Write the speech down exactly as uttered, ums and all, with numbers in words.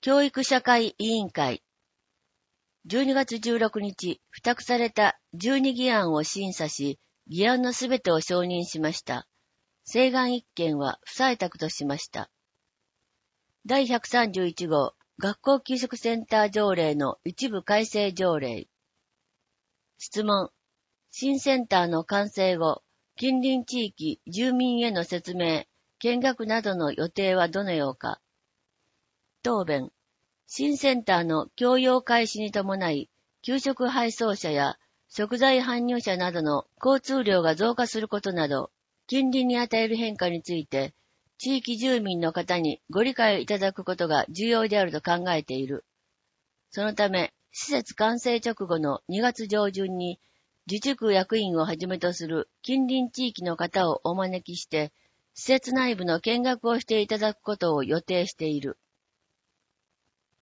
教育社会委員会。じゅうにがつじゅうろくにち、付託されたじゅうにぎあんを審査し、議案のすべてを承認しました。請願一件は不採択としました。だいひゃくさんじゅういちごう学校給食センター条例の一部改正条例。質問。新センターの完成後、近隣地域住民への説明、見学などの予定はどのようか。答弁。新センターの供用開始に伴い、給食配送者や食材搬入者などの交通量が増加することなど、近隣に与える変化について、地域住民の方にご理解いただくことが重要であると考えている。そのため、施設完成直後のにがつじょうじゅんに、自治区役員をはじめとする近隣地域の方をお招きして、施設内部の見学をしていただくことを予定している。